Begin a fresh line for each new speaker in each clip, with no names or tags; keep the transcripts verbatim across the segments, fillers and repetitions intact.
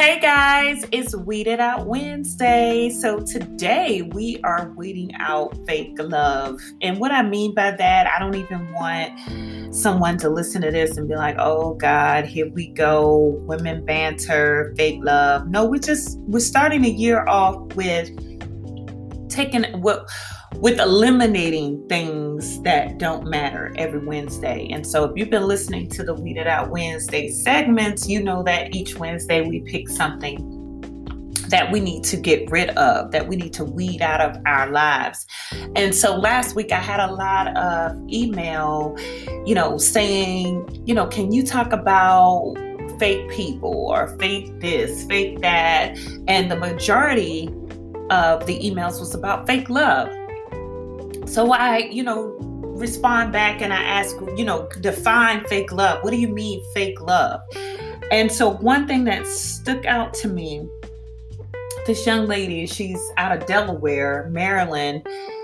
Hey guys, it's Weeded Out Wednesday. So today we are weeding out fake love. And what I mean by that, I don't even want someone to listen to this and be like, oh God, here we go. Women banter, fake love. No, we're just, we're starting the year off with taking what with eliminating things that don't matter every Wednesday. And so if you've been listening to the Weeded Out Wednesday segments, you know that each Wednesday we pick something that we need to get rid of, that we need to weed out of our lives. And so last week I had a lot of email, you know, saying, you know, can you talk about fake people or fake this, fake that? And the majority of the emails was about fake love. So I, you know, respond back and I ask, you know, define fake love. What do you mean fake love? And so one thing that stuck out to me, this young lady, she's out of Delaware, Maryland,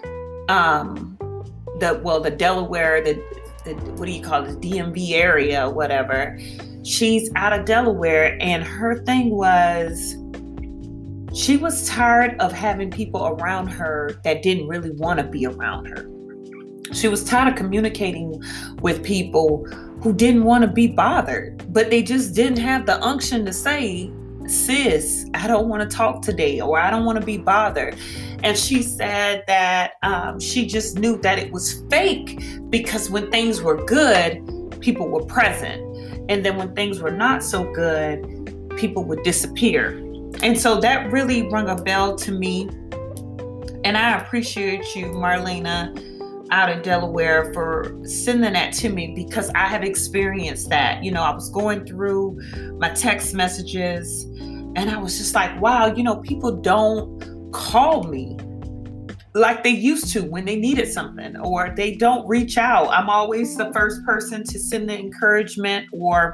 um, the, well, the Delaware, the, the, what do you call it? D M V area, or whatever. She's out of Delaware. And her thing was, she was tired of having people around her that didn't really want to be around her. She was tired of communicating with people who didn't want to be bothered, but they just didn't have the unction to say, sis, I don't want to talk today, or I don't want to be bothered. And she said that um, she just knew that it was fake because when things were good, people were present. And then when things were not so good, people would disappear. And so that really rung a bell to me. And I appreciate you, Marlena, out of Delaware, for sending that to me because I have experienced that. You know, I was going through my text messages and I was just like, wow, you know, people don't call me like they used to when they needed something, or they don't reach out. I'm always the first person to send the encouragement or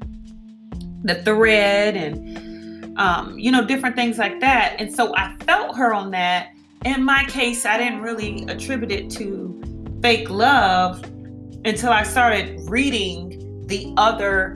the thread and Um, you know, different things like that. And so I felt her on that. In my case, I didn't really attribute it to fake love until I started reading the other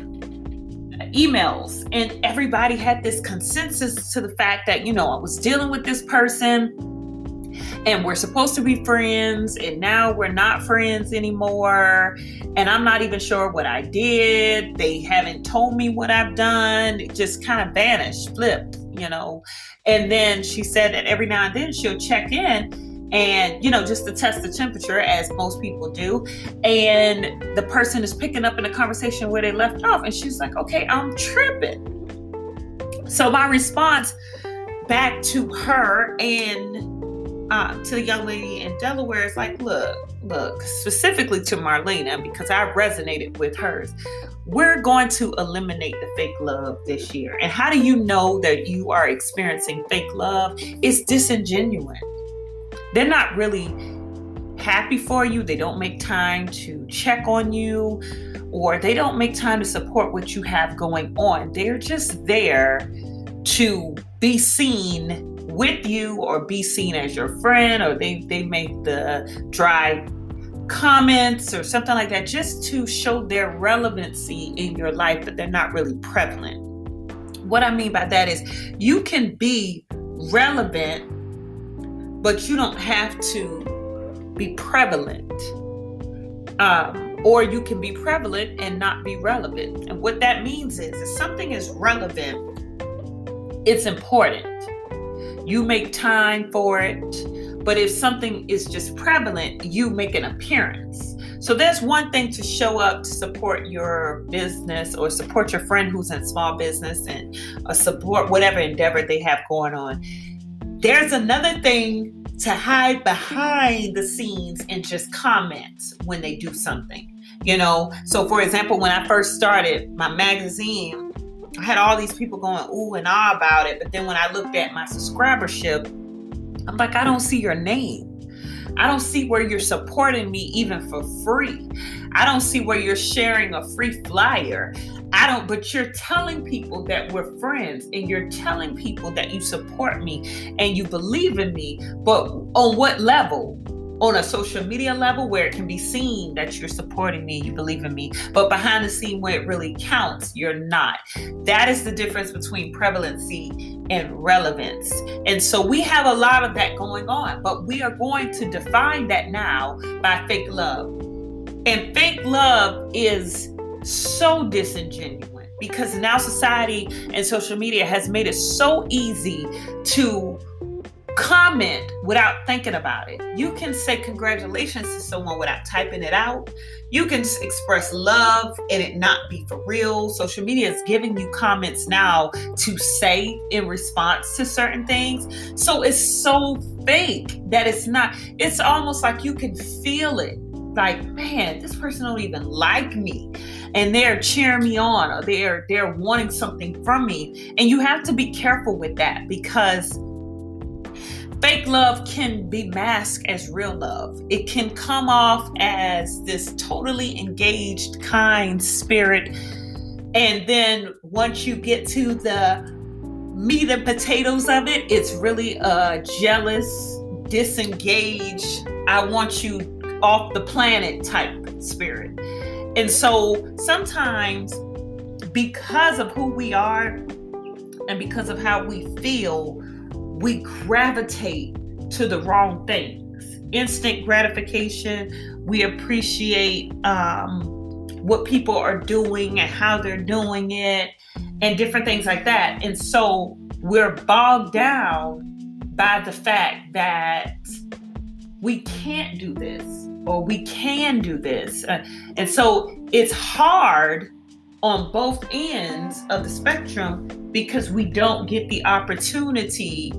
emails. And everybody had this consensus to the fact that, you know, I was dealing with this person and we're supposed to be friends, and now we're not friends anymore. And I'm not even sure what I did. They haven't told me what I've done. It just kind of vanished, flipped, you know. And then she said that every now and then she'll check in and, you know, just to test the temperature, as most people do. And the person is picking up in a conversation where they left off. And she's like, okay, I'm tripping. So my response back to her and Uh, to the young lady in Delaware is like, look, look, specifically to Marlena, because I resonated with hers. We're going to eliminate the fake love this year. And how do you know that you are experiencing fake love? It's disingenuous. They're not really happy for you. They don't make time to check on you, or they don't make time to support what you have going on. They're just there to be seen with you or be seen as your friend, or they, they make the dry comments or something like that just to show their relevancy in your life, but they're not really prevalent. What I mean by that is you can be relevant, but you don't have to be prevalent. Um, or you can be prevalent and not be relevant. And what that means is if something is relevant, it's important. You make time for it. But if something is just prevalent, you make an appearance. So there's one thing to show up to support your business or support your friend who's in small business and uh, support whatever endeavor they have going on. There's another thing to hide behind the scenes and just comment when they do something, you know? So for example, when I first started my magazine, I had all these people going ooh and ah about it. But then when I looked at my subscribership, I'm like, I don't see your name. I don't see where you're supporting me even for free. I don't see where you're sharing a free flyer. I don't, but you're telling people that we're friends, and you're telling people that you support me and you believe in me. But on what level? on a social media level where it can be seen that you're supporting me, you believe in me, but behind the scene where it really counts, you're not. That is the difference between prevalency and relevance. And so we have a lot of that going on, but we are going to define that now by fake love. And fake love is so disingenuous because now society and social media has made it so easy to comment without thinking about it. You can say congratulations to someone without typing it out. You can express love and it not be for real. Social media is giving you comments now to say in response to certain things. So it's so fake that it's not, it's almost like you can feel it. Like, man, this person don't even like me. And they're cheering me on, or they're they're wanting something from me. And you have to be careful with that because fake love can be masked as real love. It can come off as this totally engaged, kind spirit. And then once you get to the meat and potatoes of it, it's really a jealous, disengaged, I want you off the planet type spirit. And so sometimes because of who we are and because of how we feel, we gravitate to the wrong things. Instant gratification. We appreciate um, what people are doing and how they're doing it and different things like that. And so we're bogged down by the fact that we can't do this or we can do this. Uh, and so it's hard on both ends of the spectrum because we don't get the opportunity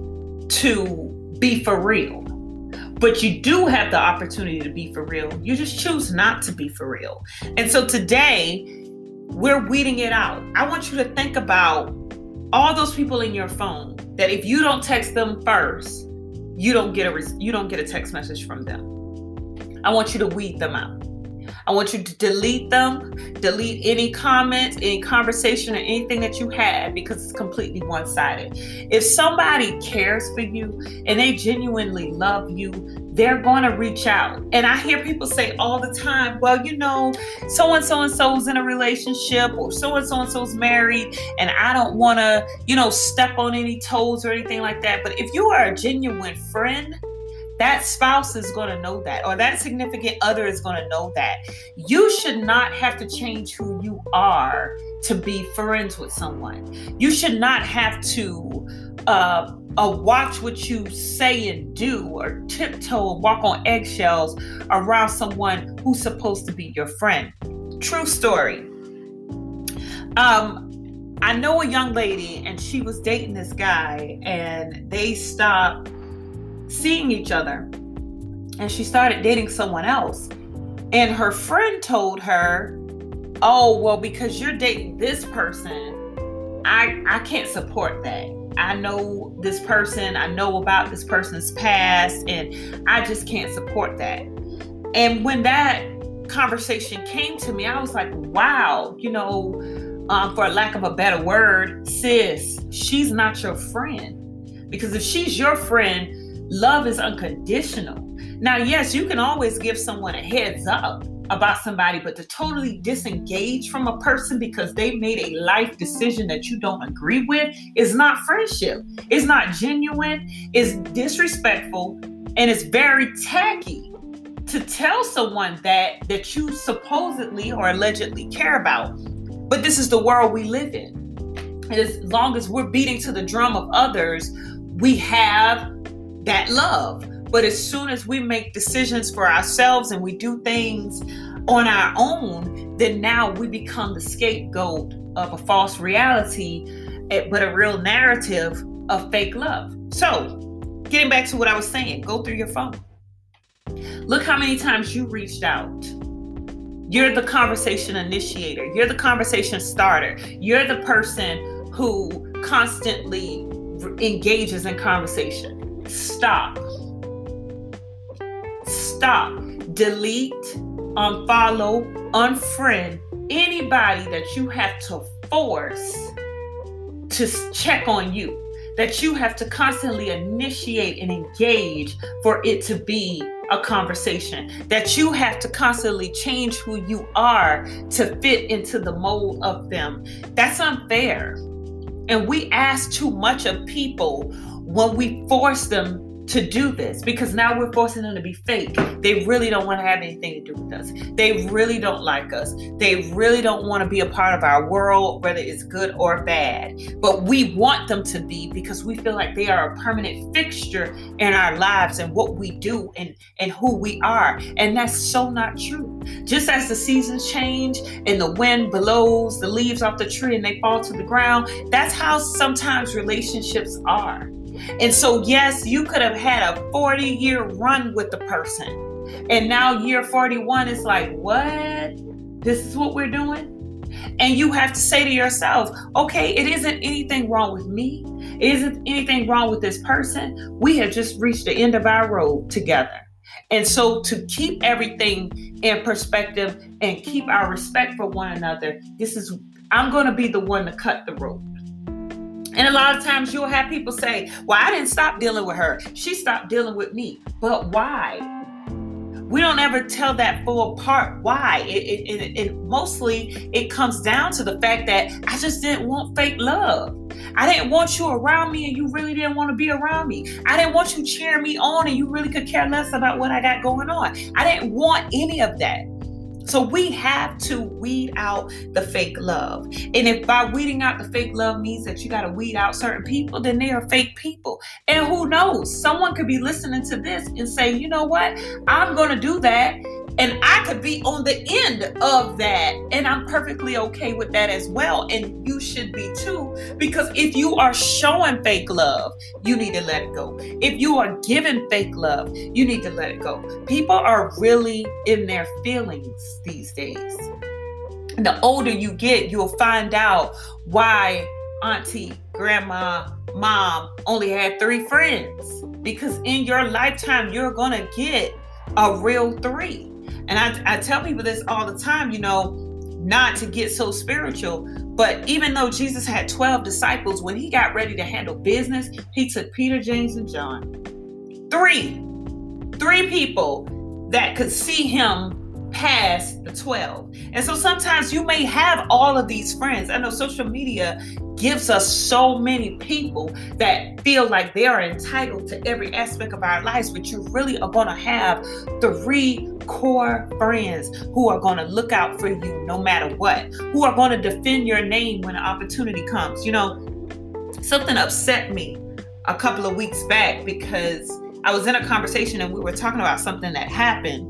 to be for real. But you do have the opportunity to be for real. You just choose not to be for real. And so today, we're weeding it out. I want you to think about all those people in your phone that if you don't text them first, you don't get a you don't get a text message from them. I want you to weed them out. I want you to delete them, delete any comments, any conversation, or anything that you had because it's completely one-sided. If somebody cares for you and they genuinely love you, they're going to reach out. And I hear people say all the time, well, you know, so-and-so-and-so's in a relationship or so-and-so-and-so's married and I don't want to, you know, step on any toes or anything like that. But if you are a genuine friend, that spouse is going to know that, or that significant other is going to know that. You should not have to change who you are to be friends with someone. You should not have to uh, uh, watch what you say and do or tiptoe, walk on eggshells around someone who's supposed to be your friend. True story. Um, I know a young lady and she was dating this guy and they stopped seeing each other and she started dating someone else, and her friend told her, oh, well, because you're dating this person, I I can't support that. I know this person, I know about this person's past, and I just can't support that. And when that conversation came to me, I was like, wow, you know, um, for lack of a better word, sis, she's not your friend. Because if she's your friend, love is unconditional. Now, yes, you can always give someone a heads up about somebody, but to totally disengage from a person because they made a life decision that you don't agree with is not friendship. It's not genuine. It's disrespectful, and it's very tacky to tell someone that that you supposedly or allegedly care about. But this is the world we live in. And as long as we're beating to the drum of others, we have that love. But as soon as we make decisions for ourselves and we do things on our own, then now we become the scapegoat of a false reality, but a real narrative of fake love. So, getting back to what I was saying, go through your phone. Look how many times you reached out. You're the conversation initiator. You're the conversation starter. You're the person who constantly engages in conversation. Stop. Stop. Delete, unfollow, unfriend anybody that you have to force to check on you. that you have to constantly initiate and engage for it to be a conversation, that you have to constantly change who you are to fit into the mold of them. That's unfair. And we ask too much of people when we force them to do this, because now we're forcing them to be fake. They really don't want to have anything to do with us. They really don't like us. They really don't want to be a part of our world, whether it's good or bad. But we want them to be, because we feel like they are a permanent fixture in our lives and what we do and, and who we are. And that's so not true. Just as the seasons change and the wind blows the leaves off the tree and they fall to the ground, that's how sometimes relationships are. And so, yes, you could have had a forty year run with the person. And now year forty-one is like, what? This is what we're doing? And you have to say to yourself, okay, it isn't anything wrong with me. It isn't anything wrong with this person. We have just reached the end of our road together. And so to keep everything in perspective and keep our respect for one another, this is, I'm going to be the one to cut the rope. And a lot of times you'll have people say, well, I didn't stop dealing with her. She stopped dealing with me. But why? We don't ever tell that full part. Why? It, it, it, it mostly, it comes down to the fact that I just didn't want fake love. I didn't want you around me and you really didn't want to be around me. I didn't want you cheering me on and you really could care less about what I got going on. I didn't want any of that. So we have to weed out the fake love. And if by weeding out the fake love means that you got to weed out certain people, then they are fake people. And who knows? Someone could be listening to this and say, you know what? I'm going to do that. And I could be on the end of that. And I'm perfectly okay with that as well. And you should be too. Because if you are showing fake love, you need to let it go. If you are giving fake love, you need to let it go. People are really in their feelings these days. And the older you get, you'll find out why auntie, grandma, mom only had three friends. Because in your lifetime, you're going to get a real three. And I, I tell people this all the time, you know, not to get so spiritual, but even though Jesus had twelve disciples, when he got ready to handle business, he took Peter, James, and John. Three, three people that could see him past the twelve. And so sometimes you may have all of these friends. I know social media gives us so many people that feel like they are entitled to every aspect of our lives, but you really are going to have three core friends who are going to look out for you no matter what, who are going to defend your name when an opportunity comes. You know, something upset me a couple of weeks back because I was in a conversation and we were talking about something that happened.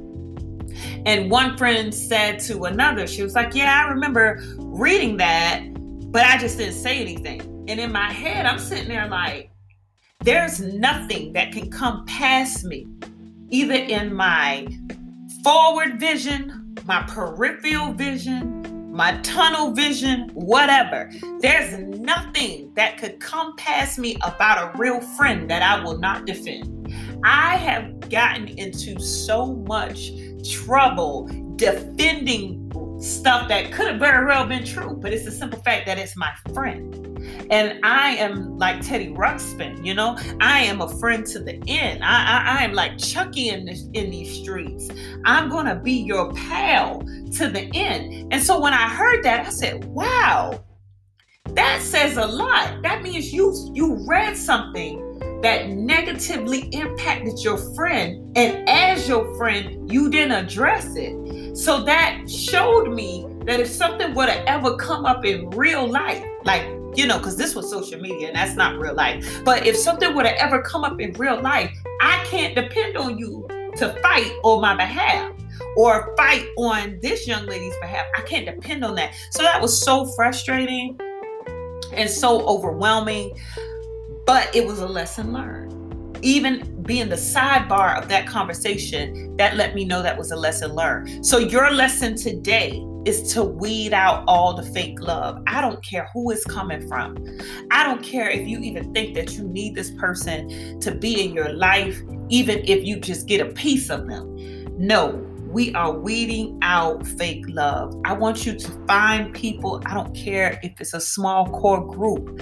And one friend said to another, she was like, yeah, I remember reading that, but I just didn't say anything. And in my head, I'm sitting there like, there's nothing that can come past me, either in my forward vision, my peripheral vision, my tunnel vision, whatever. There's nothing that could come past me about a real friend that I will not defend. I have gotten into so much trouble defending stuff that could have very well been true, but it's the simple fact that it's my friend. And I am like Teddy Ruxpin, you know, I am a friend to the end. I, I, I am like Chucky in, this, in these streets. I'm going to be your pal to the end. And so when I heard that, I said, wow, that says a lot. That means you, you read something that negatively impacted your friend. And as your friend, you didn't address it. So that showed me that if something were to ever come up in real life, like, you know, because this was social media and that's not real life. But if something were to ever come up in real life, I can't depend on you to fight on my behalf or fight on this young lady's behalf. I can't depend on that. So that was so frustrating and so overwhelming. But it was a lesson learned. Even being the sidebar of that conversation, that let me know that was a lesson learned. So your lesson today is to weed out all the fake love. I don't care who it's coming from. I don't care if you even think that you need this person to be in your life, even if you just get a piece of them. No, we are weeding out fake love. I want you to find people, I don't care if it's a small core group,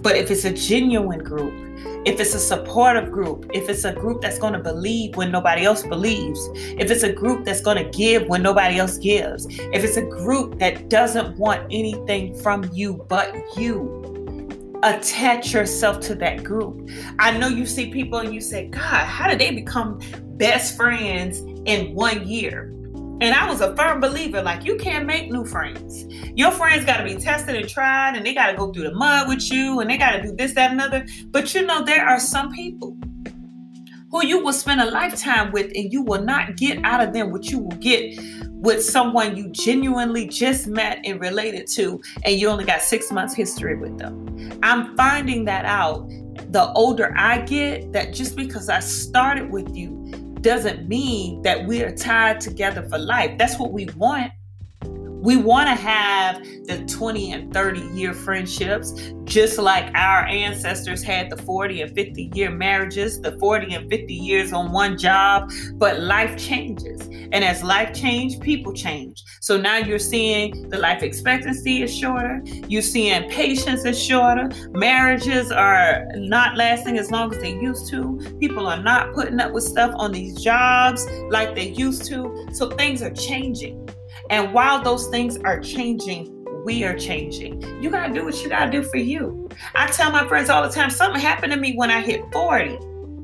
But if it's a genuine group, if it's a supportive group, if it's a group that's going to believe when nobody else believes, if it's a group that's going to give when nobody else gives, if it's a group that doesn't want anything from you but you, attach yourself to that group. I know you see people and you say, God, how did they become best friends in one year? And I was a firm believer, like, you can't make new friends. Your friends got to be tested and tried, and they got to go through the mud with you, and they got to do this, that, and other. But you know, there are some people who you will spend a lifetime with, and you will not get out of them what you will get with someone you genuinely just met and related to, and you only got six months history with them. I'm finding that out the older I get, that just because I started with you doesn't mean that we are tied together for life. That's what we want. We want to have the twenty and thirty year friendships, just like our ancestors had the forty and fifty year marriages, the forty and fifty years on one job. But life changes. And as life changes, people change. So now you're seeing the life expectancy is shorter. You're seeing patience is shorter. Marriages are not lasting as long as they used to. People are not putting up with stuff on these jobs like they used to. So things are changing. And while those things are changing, we are changing. You got to do what you got to do for you. I tell my friends all the time, something happened to me when I hit forty.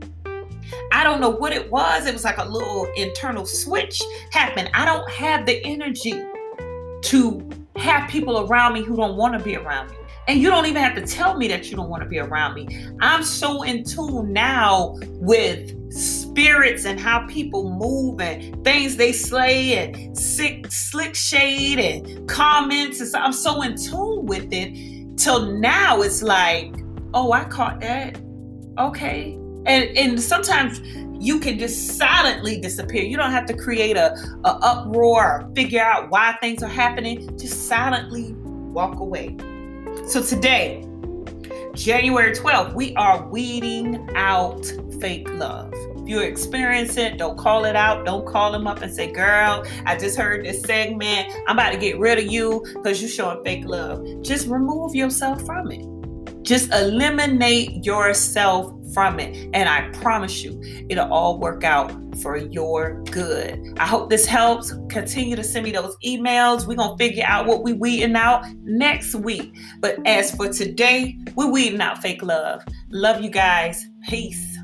I don't know what it was. It was like a little internal switch happened. I don't have the energy to have people around me who don't want to be around me. And you don't even have to tell me that you don't want to be around me. I'm so in tune now with spirits and how people move and things they slay and sick, slick shade and comments. And so I'm so in tune with it till now it's like, oh, I caught that. Okay. And, and sometimes you can just silently disappear. You don't have to create a, a uproar or figure out why things are happening. Just silently walk away. So today, January twelfth, we are weeding out fake love. If you experience it, don't call it out. Don't call them up and say, girl, I just heard this segment. I'm about to get rid of you because you're showing fake love. Just remove yourself from it. Just eliminate yourself from it. And I promise you, it'll all work out for your good. I hope this helps. Continue to send me those emails. We're going to figure out what we weeding out next week. But as for today, we're weeding out fake love. Love you guys. Peace.